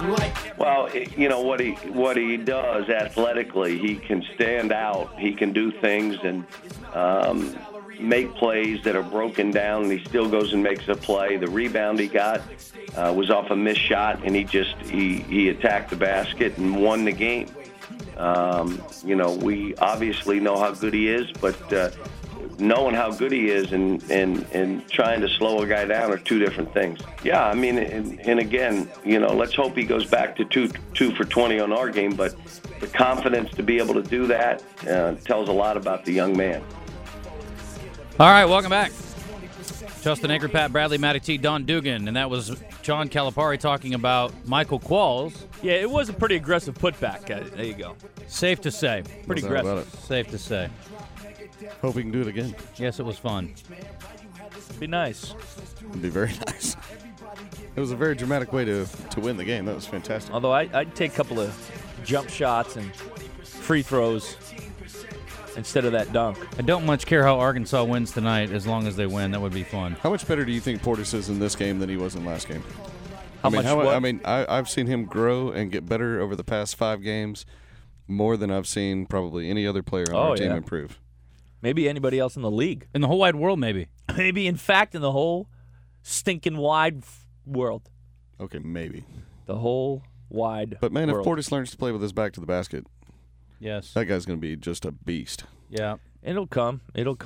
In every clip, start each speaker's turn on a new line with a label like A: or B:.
A: Well, what he does athletically, he can stand out. He can do things and make plays that are broken down, and he still goes and makes a play. The rebound he got was off a missed shot, and he attacked the basket and won the game. We obviously know how good he is, but knowing how good he is and trying to slow a guy down are two different things. Yeah, I mean, and again, let's hope he goes back to two for 20 on our game, but the confidence to be able to do that tells a lot about the young man.
B: All right, welcome back. Justin Anker, Pat Bradley, Matty T, Don Dugan, and that was John Calipari talking about Michael Qualls.
C: Yeah, it was a pretty aggressive putback. There you go.
B: Safe to say.
C: Pretty aggressive.
B: Safe to say.
D: Hope we can do it again.
B: Yes, it was fun.
C: Be nice.
D: It'd be very nice. It was a very dramatic way to win the game. That was fantastic.
C: Although I'd take a couple of jump shots and free throws instead of that dunk.
B: I don't much care how Arkansas wins tonight as long as they win. That would be fun.
D: How much better do you think Portis is in this game than he was in last game? I've seen him grow and get better over the past 5 games more than I've seen probably any other player on our team improve.
C: Maybe anybody else in the league.
B: In the whole wide world, maybe.
C: Maybe, in fact, in the whole stinking wide world.
D: Okay, maybe.
C: The whole wide
D: But, man,
C: world.
D: if Portis learns to play with his back to the basket,
B: yes,
D: that guy's going to be just a beast.
B: Yeah.
C: It'll come.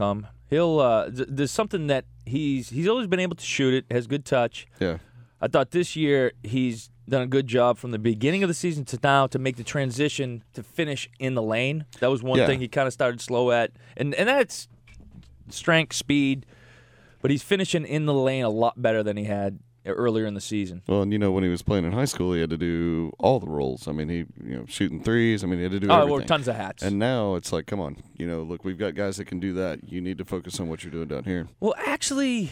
C: He'll. There's something that he's always been able to shoot it, has good touch.
D: Yeah.
C: I thought this year he's done a good job from the beginning of the season to now to make the transition to finish in the lane. That was one thing he kind of started slow at. And that's strength, speed. But he's finishing in the lane a lot better than he had earlier in the season.
D: Well, and when he was playing in high school, he had to do all the roles. I mean, he shooting threes. I mean, he had to do everything.
C: Oh, tons of hats.
D: And now it's like, come on, look, we've got guys that can do that. You need to focus on what you're doing down here.
C: Well, actually,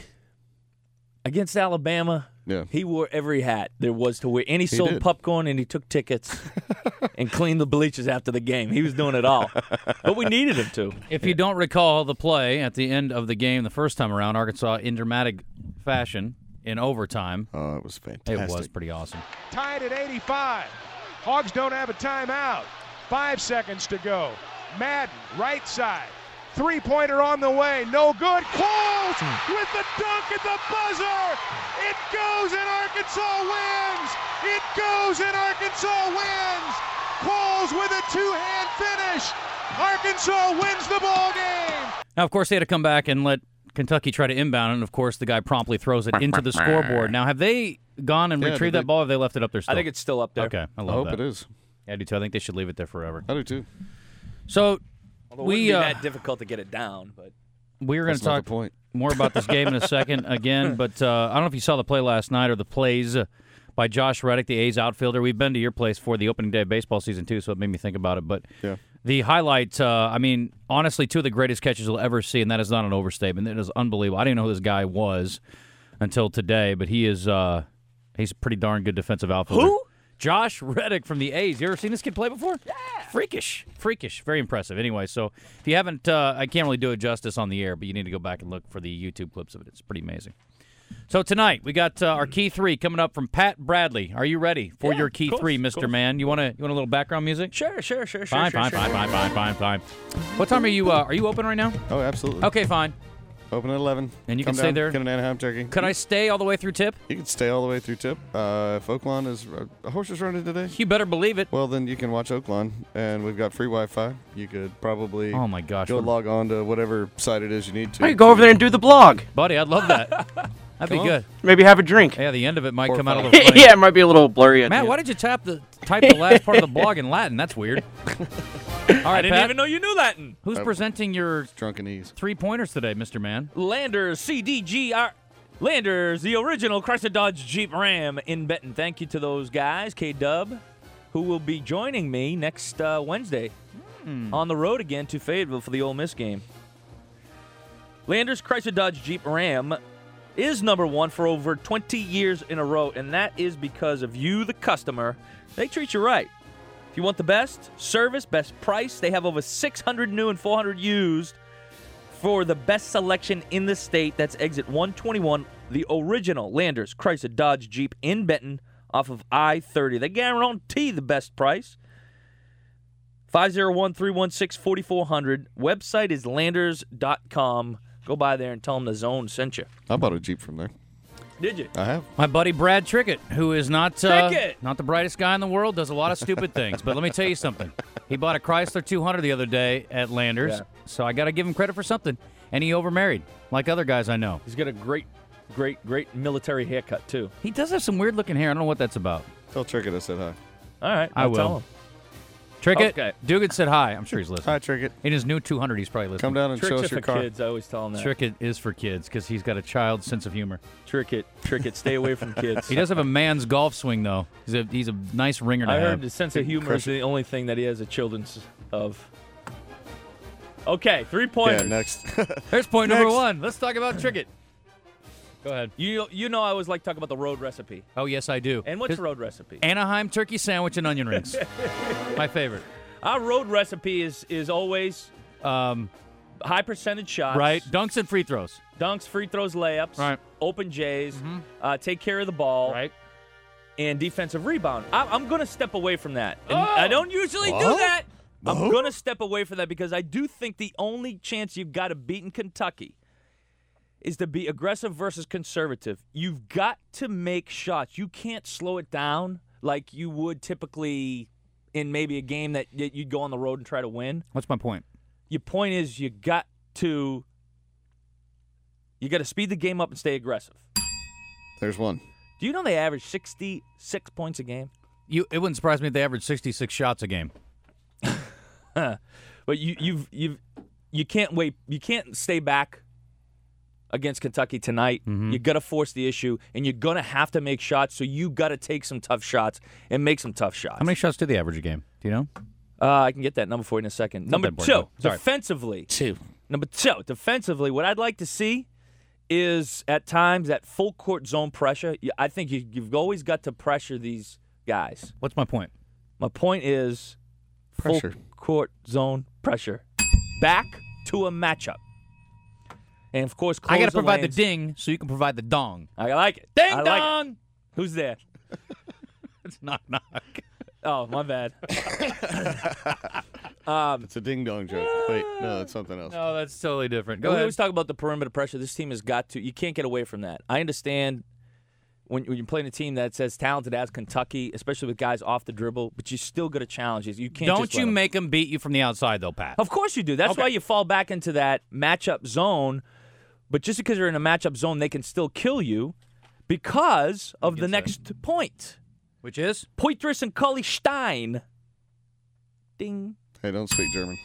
C: against Alabama, he wore every hat there was to wear. And he sold popcorn and he took tickets and cleaned the bleachers after the game. He was doing it all. But we needed him to.
B: If you don't recall the play at the end of the game the first time around, Arkansas in dramatic fashion in overtime.
D: Oh, it was fantastic.
B: It was pretty awesome.
E: Tied at 85. Hogs don't have a timeout. 5 seconds to go. Madden, right side. Three-pointer on the way. No good. Qualls with the dunk at the buzzer. It goes and Arkansas wins. It goes and Arkansas wins. Qualls with a two-hand finish. Arkansas wins the ball game.
B: Now, of course, they had to come back and let Kentucky try to inbound, and, of course, the guy promptly throws it into the scoreboard. Now, have they gone and retrieved that ball, or have they left it up there still?
C: I think it's still up there.
B: Okay, I
D: hope
B: that.
D: it is.
B: Yeah, I do too. I think they should leave it there forever.
D: I do too.
B: So,
C: Although it wouldn't be that difficult to get it down, but
B: we're going to talk more about this game in a second again, but I don't know if you saw the play last night or the plays by Josh Reddick, the A's outfielder. We've been to your place for the opening day of baseball season, too, so it made me think about it. But the highlight, honestly, 2 of the greatest catches you'll ever see, and that is not an overstatement. It is unbelievable. I didn't know who this guy was until today, but he's a pretty darn good defensive outfielder.
C: Who?
B: Josh Reddick from the A's. You ever seen this kid play before?
C: Yeah.
B: Freakish. Very impressive. Anyway, so if you haven't, I can't really do it justice on the air, but you need to go back and look for the YouTube clips of it. It's pretty amazing. So tonight, we got our Key 3 coming up from Pat Bradley. Are you ready for your Key 3, Mr. Man? You want a little background music?
C: Sure.
B: Fine. What time are you open right now?
D: Oh, absolutely.
B: Okay, fine.
D: Open at 11.
B: And you can stay there?
D: Get an Anaheim turkey.
B: Could I stay all the way through tip?
D: You can stay all the way through tip. If Oaklawn is a horse is running today.
B: You better believe it.
D: Well, then you can watch Oaklawn, and we've got free Wi-Fi. You could probably go log on to whatever site it is you need to.
F: Hey, go over there and do the blog.
B: Buddy, I'd love that. That'd be good.
F: Maybe have a drink.
B: Yeah, the end of it might come out a little funny.
F: Yeah, it might be a little blurry.
B: Matt, why did you type the last part of the blog in Latin? That's weird. All right,
C: I didn't
B: Pat,
C: even know you knew Latin.
B: Who's presenting your
D: drunken ease
B: 3-pointers today, Mr. Man?
C: Landers CDGR. Landers, the original Chrysler Dodge Jeep Ram in Benton. Thank you to those guys, K-Dub, who will be joining me next Wednesday on the road again to Fayetteville for the Ole Miss game. Landers Chrysler Dodge Jeep Ram is number 1 for over 20 years in a row, and that is because of you, the customer. They treat you right. If you want the best service, best price, they have over 600 new and 400 used for the best selection in the state. That's exit 121, the original Landers Chrysler Dodge Jeep in Benton off of I-30. They guarantee the best price. 501-316-4400. Website is Landers.com. Go by there and tell them the Zone sent you.
D: I bought a Jeep from there.
C: Did you?
D: I have.
B: My buddy Brad Trickett, who is not the brightest guy in the world, does a lot of stupid things. But let me tell you something. He bought a Chrysler 200 the other day at Landers, so I got to give him credit for something. And he overmarried, like other guys I know.
C: He's got a great military haircut, too.
B: He does have some weird-looking hair. I don't know what that's about.
D: Tell Trickett I said hi.
C: All right,
B: I will.
C: Tell him.
B: Trickett,
C: Okay.
B: Dugan said hi. I'm sure he's listening.
D: Hi, Trickett.
B: In his new 200, he's probably listening.
D: Come down and show us your car.
C: Kids, I always tell him that.
B: Trickett is for kids because he's got a child's sense of humor.
C: Trickett, stay away from kids.
B: He does have a man's golf swing, though. He's a nice ringer to
C: I
B: have.
C: heard the sense of humor is the only thing that he has a children's of. Okay, 3-pointers.
D: Yeah, next.
B: There's point number 1. Let's talk about Trickett. Go ahead.
C: You know I always like to talk about the road recipe.
B: Oh, yes, I do.
C: And what's the road recipe?
B: Anaheim turkey sandwich and onion rings. My favorite.
C: Our road recipe is always high percentage shots.
B: Right. Dunks and free throws.
C: Dunks, free throws, layups.
B: Right.
C: Open J's. Take care of the ball.
B: Right.
C: And defensive rebound. I'm going to step away from that. And I don't usually do that. I'm going to step away from that because I do think the only chance you've got of beating Kentucky is to be aggressive versus conservative. You've got to make shots. You can't slow it down like you would typically in maybe a game that you'd go on the road and try to win.
B: What's my point?
C: Your point is you got to speed the game up and stay aggressive.
D: There's one.
C: Do you know they average 66 points a game?
B: It wouldn't surprise me if they averaged 66 shots a game.
C: But you can't wait. You can't stay back against Kentucky tonight. You got to force the issue, and you're going to have to make shots, so you got to take some tough shots and make some tough shots.
B: How many shots do they average a game? Do you know?
C: I can get that number for you in a second. Number 2, defensively.
D: 2.
C: Number 2, defensively, what I'd like to see is at times that full court zone pressure. I think you've always got to pressure these guys.
B: What's my point?
C: My point is
D: Pressure.
C: full court zone pressure. Back to a matchup. And, of course, close
B: I got to provide
C: lanes.
B: the ding so you can provide the dong.
C: I like it.
B: Ding
C: I
B: dong!
C: Like it. Who's there?
B: It's knock knock.
C: Oh, my bad.
D: It's a ding-dong joke. Wait, no, that's something else.
B: No, that's totally different.
C: We always talk about the perimeter pressure. This team has got to. You can't get away from that. I understand when you're playing a team that's as talented as Kentucky, especially with guys off the dribble, but you still got to challenge it. You can't.
B: Don't you make them beat you from the outside, though, Pat?
C: Of course you do. That's why you fall back into that matchup zone. But just because you're in a matchup zone, they can still kill you because of the next point.
B: Which is?
C: Poitras and Cully Stein. Ding.
D: Hey, don't speak German.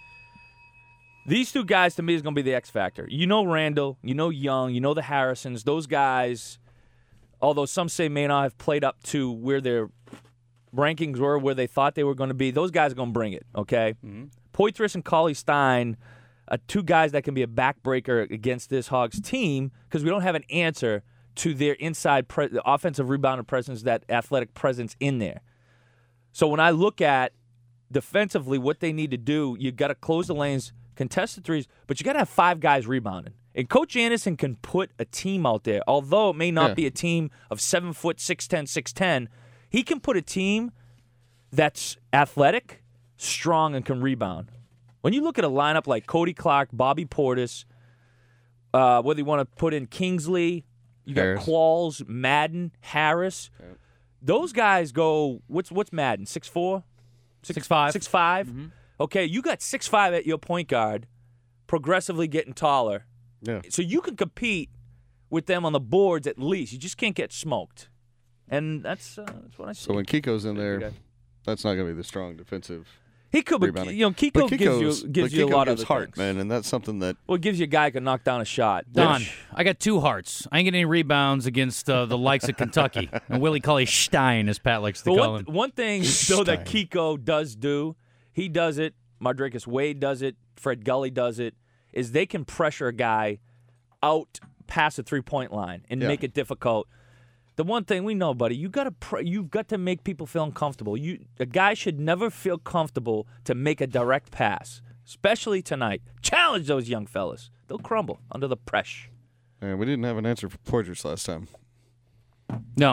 C: These two guys, to me, is going to be the X factor. You know Randall, you know Young, you know the Harrisons. Those guys, although some say may not have played up to where their rankings were, where they thought they were going to be, those guys are going to bring it, okay? Poitras and Cully Stein are two guys that can be a backbreaker against this Hogs team because we don't have an answer to their inside offensive rebounder presence, that athletic presence in there. So when I look at defensively what they need to do, you got to close the lanes, contest the threes, but you got to have 5 guys rebounding. And Coach Anderson can put a team out there, although it may not be a team of 7 foot, 6'10", 6'10", he can put a team that's athletic, strong, and can rebound. When you look at a lineup like Cody Clark, Bobby Portis, whether you want to put in Kingsley, you got Qualls, Madden, Harris. Yep. Those guys go, what's Madden, 6'4"?
B: 6'5".
C: 6'5". Okay, you got 6'5" at your point guard, progressively getting taller.
D: Yeah.
C: So you can compete with them on the boards at least. You just can't get smoked. And that's what I see.
D: So when Kiko's in there, that's not going to be the strong defensive.
C: He could, but Kiko gives you a lot of
D: heart,
C: things.
D: man, and that's something that.
C: Well, it gives you a guy who can knock down a shot.
B: Don, I got 2 hearts. I ain't getting any rebounds against the likes of Kentucky and Willie Cully Stein, as Pat likes to call him.
C: One thing though that Kiko does do, he does it. Mardrakus Wade does it. Fred Gully does it. Is they can pressure a guy out past the 3-point line and make it difficult. The one thing we know, buddy, you've got to make people feel uncomfortable. A guy should never feel comfortable to make a direct pass, especially tonight. Challenge those young fellas. They'll crumble under the pressure.
D: And we didn't have an answer for Poitras last time.
B: No.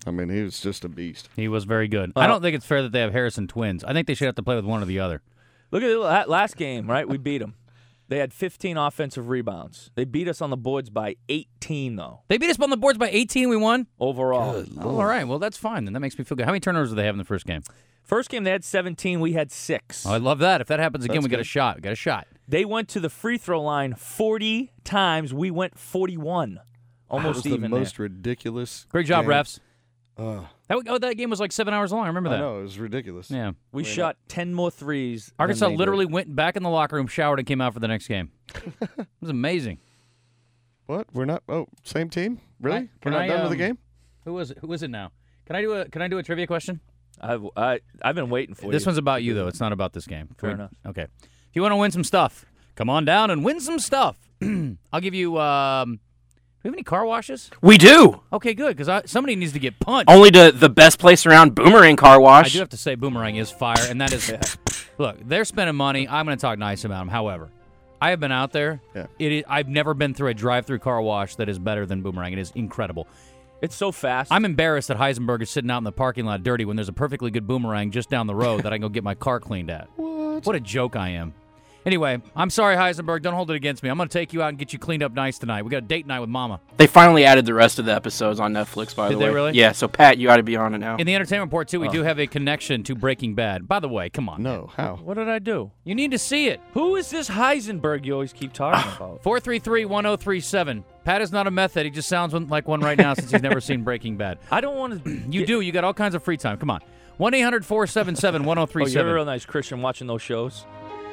D: I mean, he was just a beast.
B: He was very good. I don't think it's fair that they have Harrison twins. I think they should have to play with one or the other.
C: Look at that last game, right? We beat them. They had 15 offensive rebounds. They beat us on the boards by 18, though.
B: They beat us on the boards by 18, we won?
C: Overall.
B: Oh, all right, well, that's fine. Then that makes me feel good. How many turnovers did they have in the first game?
C: First game, they had 17. We had 6.
B: Oh, I love that. If that happens again, we got a shot. We got a shot.
C: They went to the free throw line 40 times. We went 41. Almost even
D: the most ridiculous.
B: Great job,
D: game.
B: refs. That game was like 7 hours long. I remember that.
D: I know, it was ridiculous.
B: Yeah.
C: We shot 10 more threes.
B: Arkansas literally went back in the locker room, showered, and came out for the next game. It was amazing.
D: What? We're not? Oh, same team? Really? We're not done with the game?
B: Who is it now? Can I do a trivia question?
C: I've been waiting for you.
B: This one's about you, though. It's not about this game.
C: Fair enough.
B: Okay. If you want to win some stuff, come on down and win some stuff. I'll give you. Do we have any car washes?
F: We do.
B: Okay, good, because somebody needs to get punched.
F: Only the best place around, Boomerang Car Wash.
B: I do have to say Boomerang is fire, and that is look, they're spending money. I'm going to talk nice about them. However, I have been out there. Yeah. I've never been through a drive-through car wash that is better than Boomerang. It is incredible.
C: It's so fast.
B: I'm embarrassed that Heisenberg is sitting out in the parking lot dirty when there's a perfectly good Boomerang just down the road that I can go get my car cleaned at. What a joke I am. Anyway, I'm sorry, Heisenberg. Don't hold it against me. I'm going to take you out and get you cleaned up nice tonight. We got a date night with Mama.
F: They finally added the rest of the episodes on Netflix, by the way.
B: Did they really?
F: Yeah, so Pat, you ought to be on it now.
B: In the entertainment report, too, we do have a connection to Breaking Bad. By the way, come on.
D: No, how?
C: What did I do?
B: You need to see it.
C: Who is this Heisenberg you always keep talking about?
B: 433-1037. Pat is not a method. He just sounds like one right now since he's never seen Breaking Bad.
C: I don't want to.
B: You do. You got all kinds of free time. Come on. 1-800-477-1037.
C: Oh, you're a real nice Christian watching those shows.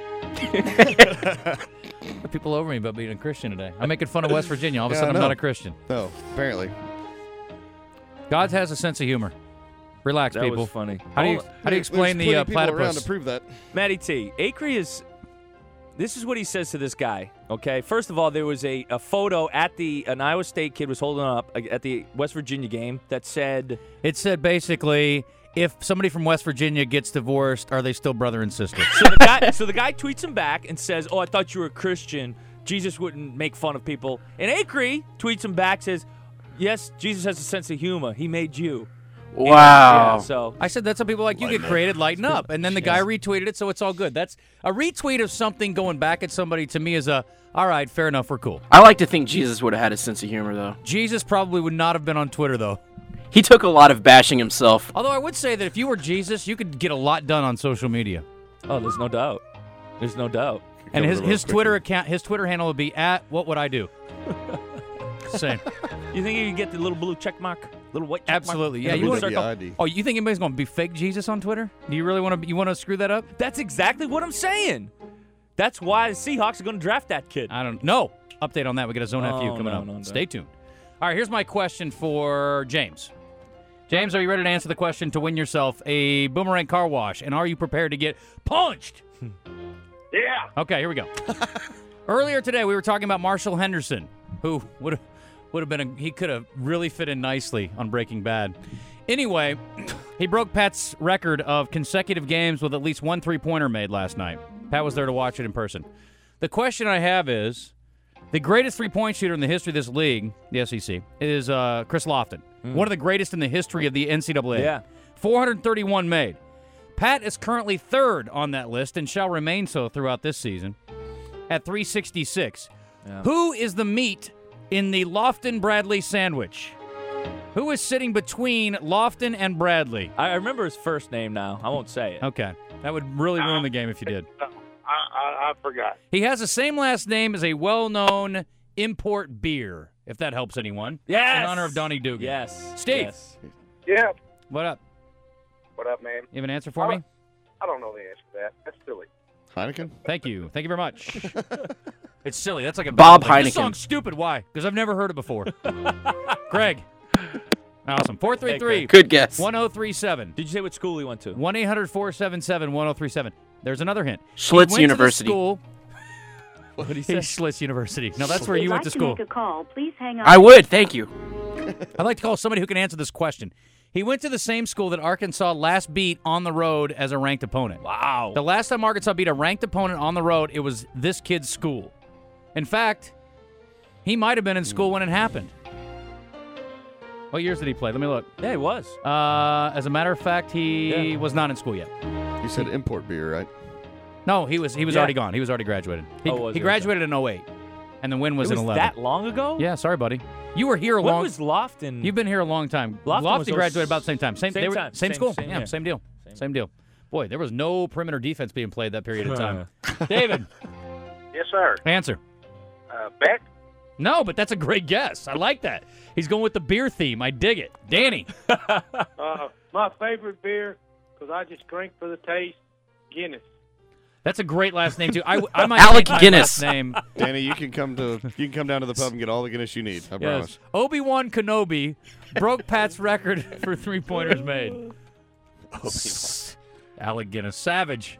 B: People over me about being a Christian today. I'm making fun of West Virginia. All of a sudden, I'm not a Christian.
D: No, apparently.
B: God has a sense of humor. Relax,
C: that
B: people.
C: Was funny.
B: How do you explain the platypus?
D: Around to prove that.
C: Matty T. Acree is. This is what he says to this guy. Okay, first of all, there was a photo at an Iowa State kid was holding up at the West Virginia game that said.
B: It said basically, if somebody from West Virginia gets divorced, are they still brother and sister?
C: So the guy tweets him back and says, "Oh, I thought you were a Christian. Jesus wouldn't make fun of people." And Acree tweets him back, says, "Yes, Jesus has a sense of humor. He made you."
F: Wow.
C: So
B: I said that's how people like you get created. Lighten up. And then the guy retweeted it, so it's all good. That's a retweet of something going back at somebody. To me is all right, fair enough, we're cool.
F: I like to think Jesus would have had a sense of humor, though.
B: Jesus probably would not have been on Twitter, though.
F: He took a lot of bashing himself.
B: Although I would say that if you were Jesus, you could get a lot done on social media.
C: Oh, there's no doubt. There's no doubt.
B: And his Twitter account, his Twitter handle would be @WhatWouldI_Do. Same.
C: You think you can get the little blue check mark, little white check
B: Absolutely.
C: mark?
B: Yeah.
C: You
B: Oh, you think anybody's going to be fake Jesus on Twitter? Do you really want to screw that up?
C: That's exactly what I'm saying. That's why the Seahawks are going to draft that kid.
B: I don't know. Update on that. We got a Zone FU coming up.
C: No.
B: Stay tuned. All right, here's my question for James. James, are you ready to answer the question to win yourself a Boomerang car wash? And are you prepared to get punched?
G: Yeah.
B: Okay, here we go. Earlier today, we were talking about Marshall Henderson, who would have been he could have really fit in nicely on Breaking Bad. Anyway, he broke Pat's record of consecutive games with at least one three-pointer made last night. Pat was there to watch it in person. The question I have is, the greatest three-point shooter in the history of this league, the SEC, is Chris Lofton. One of the greatest in the history of the NCAA.
C: Yeah.
B: 431 made. Pat is currently third on that list and shall remain so throughout this season at 366. Yeah. Who is the meat in the Lofton-Bradley sandwich? Who is sitting between Lofton and Bradley?
C: I remember his first name now. I won't say it.
B: Okay. That would really ruin the game if you did.
G: I forgot.
B: He has the same last name as a well-known import beer, if that helps anyone.
C: Yes.
B: In honor of Donnie Dugan.
C: Yes.
B: Steve.
C: Yes.
G: Yeah.
B: What up?
G: What up, man?
B: You have an answer for me?
G: I don't know the answer to that. That's silly.
D: Heineken?
B: Thank you. Thank you very much. It's silly. That's like a
F: Bob
B: Heineken.
F: Heineken.
B: This song's stupid. Why? Because I've never heard it before. Greg. Awesome. 433.
F: Good guess.
B: 1037.
C: Did you say what school he went to?
B: 1-800-477-1037. There's another hint.
F: Schlitz University.
B: What
C: did he say?
B: Schlitz University. No, that's where you went to school.
H: Make a call, please hang up.
F: I would. Thank you.
B: I'd like to call somebody who can answer this question. He went to the same school that Arkansas last beat on the road as a ranked opponent.
C: Wow.
B: The last time Arkansas beat a ranked opponent on the road, it was this kid's school. In fact, he might have been in school when it happened. What years did he play? Let me look.
C: Yeah, he was.
B: As a matter of fact, he was not in school yet.
D: You said import beer, right?
B: No, he was already gone. He was already graduated. He graduated in 08, and the win was in 11.
C: That long ago?
B: Yeah, sorry, buddy. You were here
C: When was Lofton?
B: You've been here a long time.
C: Lofton
B: graduated about the same time. Same school.
C: Same
B: deal. Same deal. Boy, there was no perimeter defense being played that period of time. David.
G: Yes, sir.
B: Answer.
G: Beck?
B: No, but that's a great guess. I like that. He's going with the beer theme. I dig it. Danny.
H: My favorite beer, because I just drink for the taste, Guinness.
B: That's a great last name too. I might
F: Alec
B: take my
F: Guinness.
B: last name.
D: Danny, you can come down to the pub and get all the Guinness you need. I promise.
B: Obi-Wan Kenobi broke Pat's record for 3-pointers made. Alec Guinness. Savage.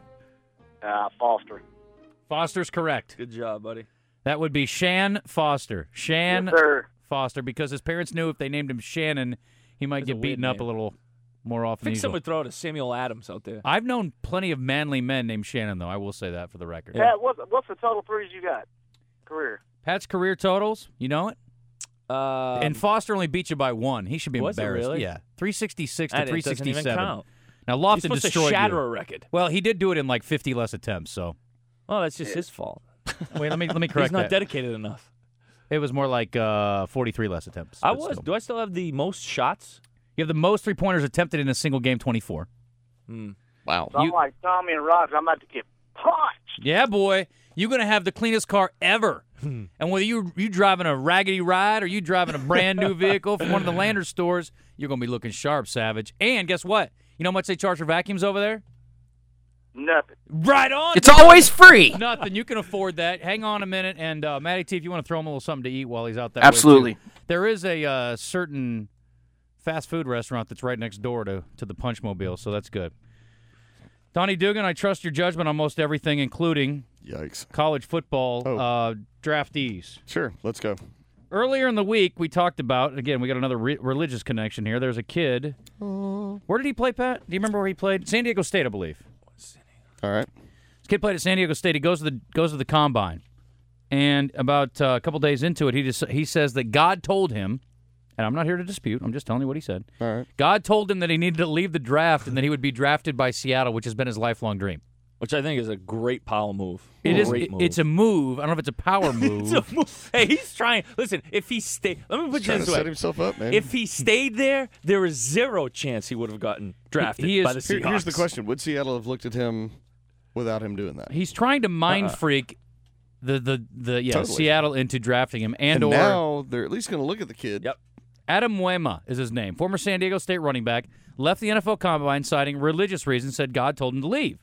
G: Foster.
B: Foster's correct.
C: Good job, buddy.
B: That would be Shan Foster. Shan
G: Yes, sir.
B: Foster, because his parents knew if they named him Shannon, he might get beaten up a little more often
C: I think
B: than
C: someone
B: usual.
C: would throw it to Samuel Adams out there.
B: I've known plenty of manly men named Shannon, though. I will say that for the record.
G: Pat, what's the total threes you got? Career.
B: Pat's career totals, you know it? And Foster only beat you by 1. He should be
C: Was it
B: embarrassed.
C: really?
B: Yeah, 366 to
C: That doesn't even
B: 367.
C: count.
B: Now
C: He's
B: Lofton
C: supposed to
B: destroyed
C: shatter
B: you.
C: a record.
B: Well, he did do it in like 50 less attempts. So
C: Oh, that's just his fault.
B: wait, let me correct
C: He's not
B: that.
C: dedicated enough.
B: It was more like 43 less attempts.
C: I
B: but
C: was.
B: still.
C: Do I still have the most shots?
B: You have the most 3-pointers attempted in a single game, 24.
D: Wow.
G: So I'm like Tommy and Roger. I'm about to get punched.
B: Yeah, boy. You're going to have the cleanest car ever. And whether you driving a raggedy ride or you driving a brand new vehicle from one of the Landers stores, you're going to be looking sharp, Savage. And guess what? You know how much they charge for vacuums over there?
G: Nothing.
B: Right on.
F: It's always free.
B: Nothing. You can afford that. Hang on a minute. And Matty T, if you want to throw him a little something to eat while he's out that
F: Absolutely.
B: way, too. There is a certain fast food restaurant that's right next door to the Punch Mobile, so that's good. Donnie Dugan, I trust your judgment on most everything, including
D: Yikes.
B: college football draftees.
D: Sure, let's go.
B: Earlier in the week, we talked about, again, we got another religious connection here. There's a kid. Where did he play, Pat? Do you remember where he played? San Diego State, I believe.
D: All right.
B: This kid played at San Diego State. He goes to the combine. And about a couple days into it, he says that God told him, and I'm not here to dispute, I'm just telling you what he said.
D: All right.
B: God told him that he needed to leave the draft and that he would be drafted by Seattle, which has been his lifelong dream.
C: Which I think is a great power move.
B: It's a move. I don't know if it's a power move.
C: It's a move. Hey, he's trying. Listen, if he stayed, let me put
D: He's
C: it
D: trying
C: this
D: to
C: way.
D: set himself up, man.
C: If he stayed there is zero chance he would have gotten drafted
B: He is-
C: by the Seahawks.
D: Here's the question: would Seattle have looked at him without him doing that?
B: He's trying to mind freak the
D: Totally.
B: Seattle into drafting him, and or
D: now they're at least going to look at the kid.
C: Yep.
B: Adam Muema is his name, former San Diego State running back, left the NFL Combine citing religious reasons, said God told him to leave.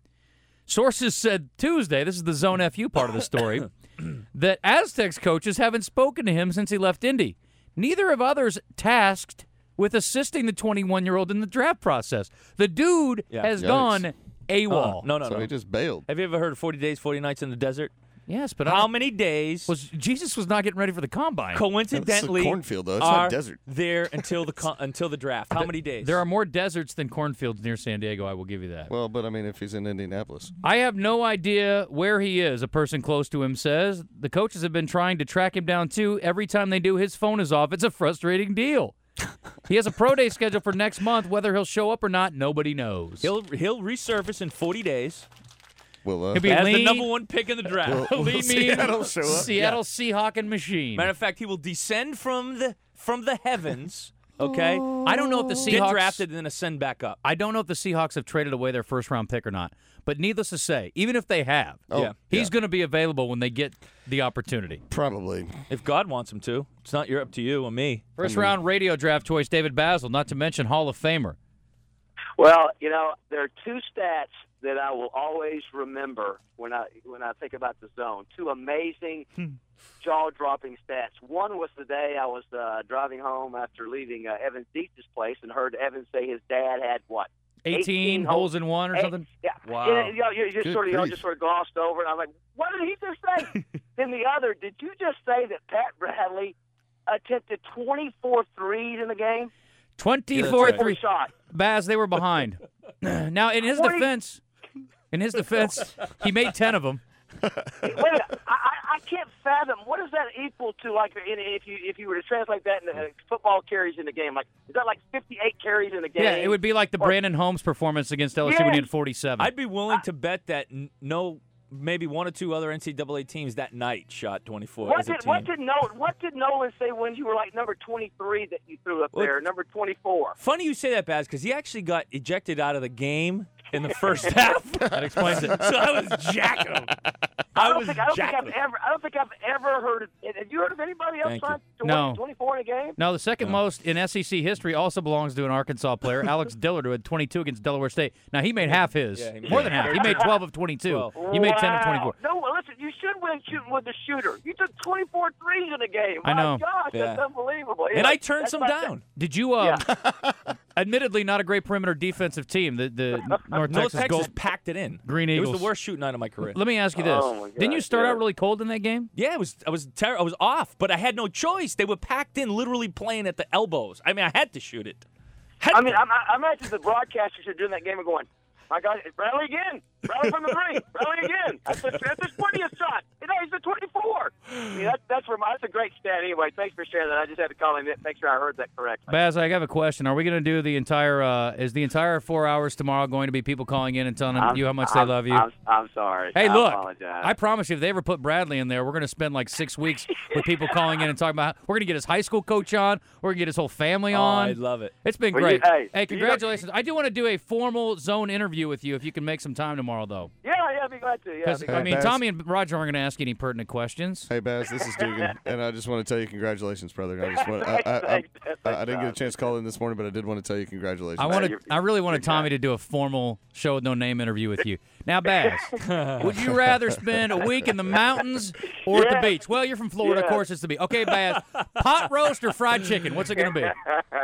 B: Sources said Tuesday, this is the Zone FU part of the story, that Aztecs coaches haven't spoken to him since he left Indy. Neither have others tasked with assisting the 21-year-old in the draft process. The dude has
D: Yikes.
B: gone AWOL.
C: No.
D: So he just bailed.
C: Have you ever heard of 40 Days, 40 Nights in the Desert?
B: Yes, but
C: How many days
B: Jesus was not getting ready for the Combine.
C: coincidentally
D: It's a cornfield, though. It's
C: are
D: not desert.
C: there until the draft? How many days?
B: There are more deserts than cornfields near San Diego, I will give you that.
D: Well, but I mean, if he's in Indianapolis.
B: I have no idea where he is, a person close to him says. The coaches have been trying to track him down, too. Every time they do, his phone is off. It's a frustrating deal. He has a pro day scheduled for next month. Whether he'll show up or not, nobody knows.
C: He'll resurface in 40 days
D: Well,
B: He'll be
C: as the
B: Lee-
C: number one pick in the draft.
B: Leave me
D: Seattle show up.
B: Seattle Seahawking machine.
C: Matter of fact, he will descend from the heavens. Okay,
B: I don't know if the
C: get
B: Seahawks
C: drafted and then ascend back up.
B: I don't know if the Seahawks have traded away their first-round pick or not. But needless to say, even if they have, he's going to be available when they get the opportunity.
D: Probably.
C: If God wants him to, it's not up to you or me.
B: First-round radio draft choice, David Basil, not to mention Hall of Famer.
G: Well, there are two stats that I will always remember when I think about the zone. Two amazing, jaw-dropping stats. One was the day I was driving home after leaving Evan Dietz's place and heard Evan say his dad had what?
B: 18 holes in one or something?
G: Yeah.
C: Wow.
G: You just sort of glossed over it. I'm like, what did he just say? Then the other, did you just say that Pat Bradley attempted 24 threes in the game?
B: 24
G: 3 shots.
B: Baz, they were behind. Now, in his defense, he made 10 of them.
G: Wait a minute. I can't fathom what does that equal to. Like, if you were to translate that into football carries in the game, like is that like 58 carries in the game?
B: Yeah, it would be like the Brandon Holmes performance against LSU when he had 47.
C: I'd be willing to bet that maybe one or two other NCAA teams that night shot 24
G: What
C: as a
G: did
C: team.
G: what did Nolan say when you were like number 23 that you threw up there, number 24?
C: Funny you say that, Baz, because he actually got ejected out of the game in the first half.
B: That explains it.
C: So I was jacking him. I don't think
G: I've ever heard of. Have you heard of anybody else trying to 24 in a game?
B: No, the second most in SEC history also belongs to an Arkansas player, Alex Dillard, who had 22 against Delaware State. Now, he made half his.
C: Yeah,
B: more than half. He made 12 of 22. You made 10 of 24.
G: No, well, listen, you should win shooting with the shooter. You took 24 threes in a game.
B: I know.
G: My gosh, that's unbelievable.
C: And I turned some down.
B: Did you, admittedly not a great perimeter defensive team, the North
C: Texas packed it in.
B: Green Eagles.
C: It was the worst shooting night of my career.
B: Let me ask you this. Didn't you start out really cold in that game?
C: Yeah, I was off, but I had no choice. They were packed in, literally playing at the elbows. I mean, I had to shoot it.
G: I imagine the broadcasters are doing that game and going, my God, rally again. Rally from the three. Rally again. That's the 20th shot. He's the 24. I mean, that's a great stat anyway. Thanks for sharing that. I just had to call in. Make sure I heard that correctly.
B: Baz, I have a question. Are we going to do the entire is the entire 4 hours tomorrow going to be people calling in and telling you how much they love you?
G: I'm sorry.
B: Hey,
G: I
B: look,
G: apologize.
B: I promise you, if they ever put Bradley in there, we're going to spend like 6 weeks with people calling in and talking about we're going to get his high school coach on. We're going to get his whole family on.
C: I'd love it.
B: It's been great. Hey, congratulations. I do want to do a formal zone interview with you if you can make some time tomorrow, though.
G: Yeah, I'd be glad to. Yeah,
B: Tommy and Roger aren't going to ask you any pertinent questions.
D: Hey, Baz, this is Dugan, and I just want to tell you congratulations, brother. I didn't get a chance to call in this morning, but I did want to tell you congratulations.
B: I really wanted Tommy to do a formal show with no name interview with you. Now, Baz, would you rather spend a week in the mountains or at the beach? Well, you're from Florida, of course it's the beach. Okay, Baz, pot roast or fried chicken? What's it going to be?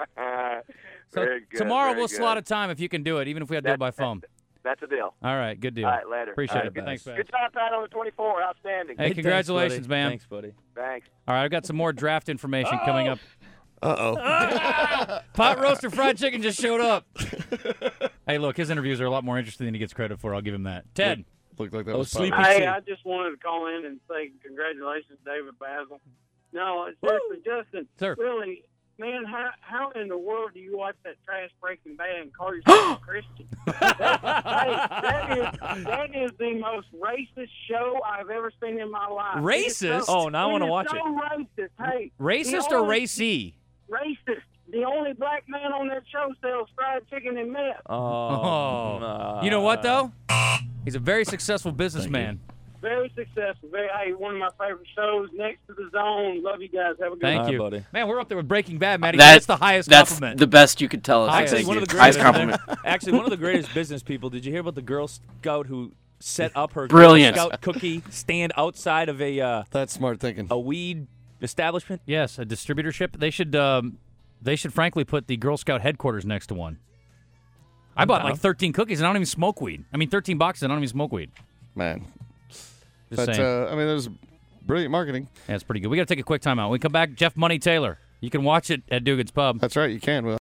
B: So tomorrow we'll slot a time if you can do it, even if we have to do it by phone.
G: That's a deal.
B: All right, good deal.
G: All right, later.
B: Appreciate it. Thanks, Baz.
G: Good job, Pat, on the 24. Outstanding.
B: Hey, congratulations, man.
C: Thanks, buddy.
G: Thanks.
B: All right, I've got some more draft information coming up.
D: Uh-oh.
B: Pot roast or fried chicken just showed up. Hey, look, his interviews are a lot more interesting than he gets credit for. I'll give him that. Ted.
D: Looked like that was
C: sleepy.
H: Hey, I just wanted to call in and say congratulations, David Basil. No, seriously, Justin.
B: Sir.
H: Really, man, how in the world do you watch that trash Breaking Bad and call yourself a Christian? That is the most racist show I've ever seen in my life.
B: Racist?
C: Now I want to watch it.
H: Racist. Hey,
B: racist or racy?
H: Racist. The only black man on that show sells fried chicken and meth.
B: You know what, though? He's a very successful businessman.
H: Very successful. One of my favorite shows, Next to the Zone. Love you guys. Have a good
B: Thank
H: night.
B: you.
C: Buddy.
B: Man, we're up there with Breaking Bad, Matty. That's the highest compliment.
F: That's the best you could tell us.
C: Actually, one of the
F: highest
C: greatest,
F: compliment.
C: Actually, one of the greatest business people. Did you hear about the Girl Scout who set up her
F: Brilliant.
C: Girl Scout cookie stand outside of
D: That's smart thinking.
C: a weed establishment?
B: Yes, a distributorship. They should frankly put the Girl Scout headquarters next to one. I bought like 13 cookies and I don't even smoke weed. 13 boxes and I don't even smoke weed.
D: Man.
B: Just
D: That's,
B: saying.
D: that was brilliant marketing.
B: Yeah, it's pretty good. We got to take a quick time out. When we come back, Jeff Money Taylor. You can watch it at Dugan's Pub.
D: That's right, you can, Will.